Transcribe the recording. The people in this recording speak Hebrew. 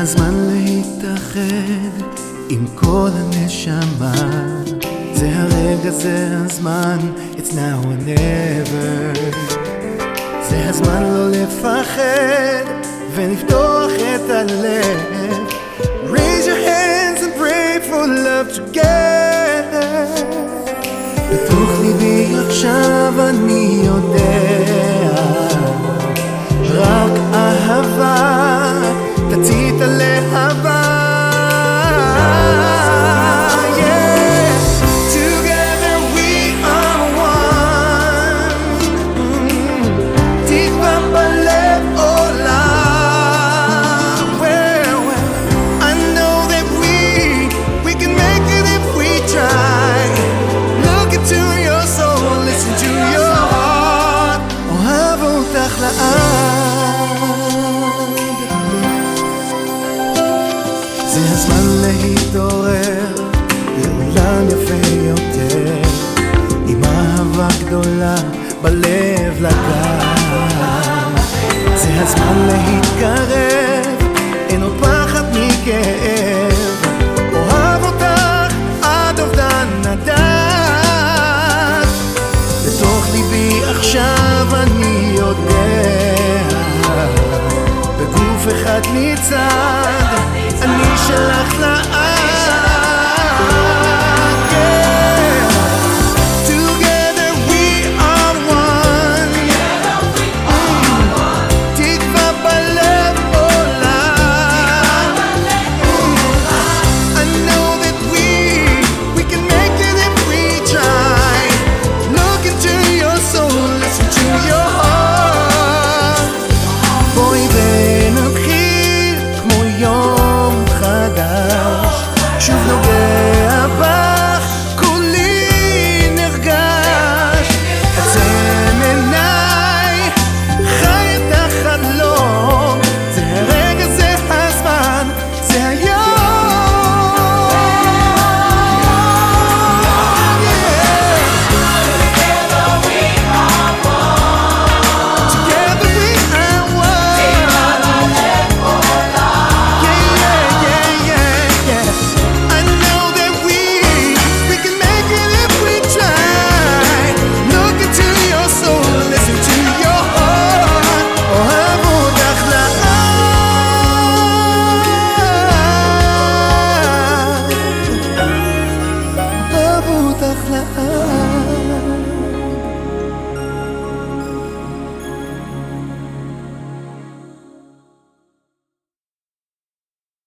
הזמן להתאחד עם כל הנשמה. זה הרגע, זה הזמן, it's now or never. זה הזמן לא לפחד ולפתוח את הלב. Raise your hands and pray for love together. בתוך ליבי עכשיו אני יודע, רק אהבה תצית הלהבה. זה הזמן להתעורר לעולם יפה יותר, עם אהבה גדולה בלב לגב. זה הזמן להתקרב, אין עוד פחד מכאב. אוהב אותך עד אובדן הדעת. בתוך ליבי עכשיו אני יודע, בגוף אחד ניצד, אני שלך